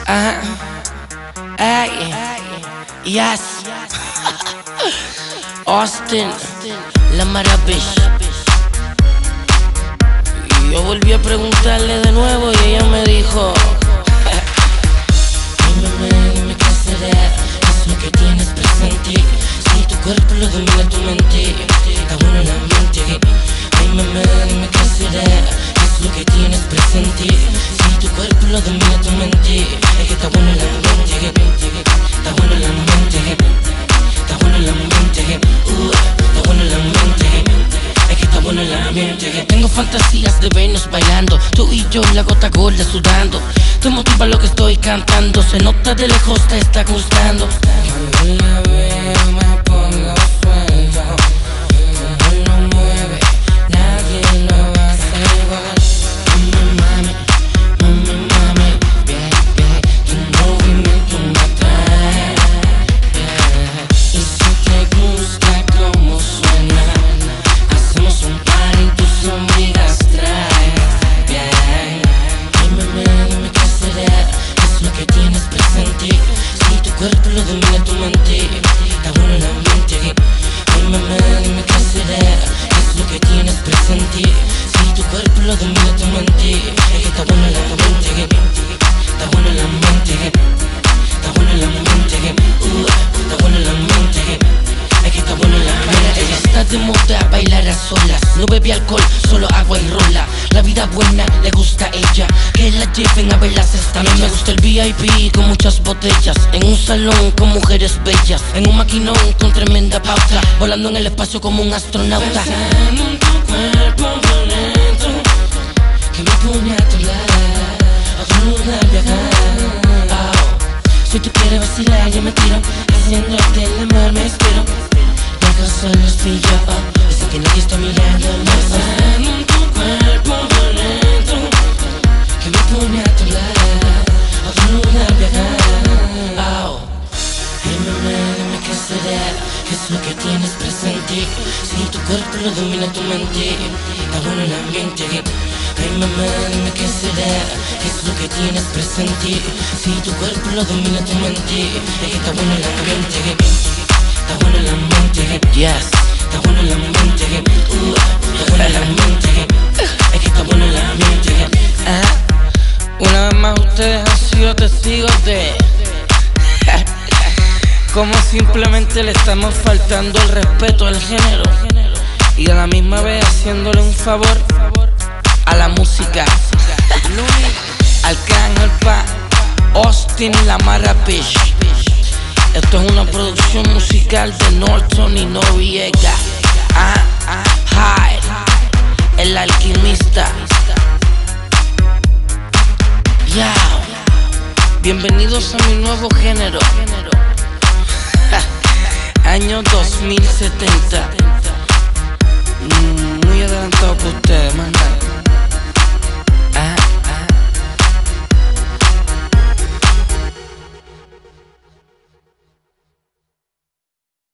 Ay, yes. Austin, la maravilla. Y yo volví a preguntarle de nuevo y ella me dijo: dime qué será, qué es lo que tienes presente. Si tu cuerpo lo domina tu mente, está bueno el ambiente. Dime qué será, qué es lo que tienes presente. Si tu cuerpo lo domina tu mente, es que está bueno el ambiente. Está bueno el ambiente. Está bueno el ambiente. Está bueno el ambiente. Es que está bueno el ambiente. Tengo fantasías de vernos bailando, tú y yo la gota gorda sudando. Te motiva lo que estoy cantando, se nota de lejos, te está gustando. Cuando la veo me pongo suelto, como lo mueve, nadie lo hace igual. Mami, bien, tu movimiento me atrae, y si te gusta como suena, hacemos un par y tus amigas traen, bien. Dime qué será, qué es lo que tienes presente. Si tu cuerpo lo domina tu mente, está bueno el ambiente. Dime qué será, qué es lo que tienes presente. Si tu cuerpo lo domina tu mente, es que está bueno el ambiente. Está bueno el ambiente. Está bueno el ambiente. Está bueno el ambiente. Es que está bueno el ambiente. Ella está de moda bailar a solas, no bebe alcohol, solo agua y rola. La vida buena le gusta a ella, que la lleven a ver las estrellas. A mí me gusta el VIP con muchas botellas, en un salón con mujeres bellas, en un maquinón con tremenda pauta, volando en el espacio como un astronauta. Pensando en tu cuerpo violento, que me pone a tu lado, a otro lugar viajar. Si tú quieres vacilar yo me tiro, haciéndote el amor me inspiro. Dejo solo estoy yo, sé que nadie está mirando. Pensando en tu cuerpo violento, que me pone a tu lado, a otro lugar viajar. Dime qué será, qué es lo que tienes presente. Si tu cuerpo lo domina tu mente, está bueno el ambiente. Dime qué será, qué es lo que tienes presente. Si tu cuerpo lo domina tu mente, es que está bueno el ambiente. Está bueno el ambiente. Yes. Está bueno el ambiente. Está bueno el ambiente. Es que está bueno el ambiente. Una vez más ustedes han sido testigos de cómo simplemente le estamos faltando el respeto al género y a la misma vez haciéndole un favor a la música. Arcángel Pa, Austin, la maravilla. Esto es una producción musical de Norton y Noriega. Hyde, el alquimista. Bienvenidos a mi nuevo género. Año 2070. Muy adelantado por ustedes, man.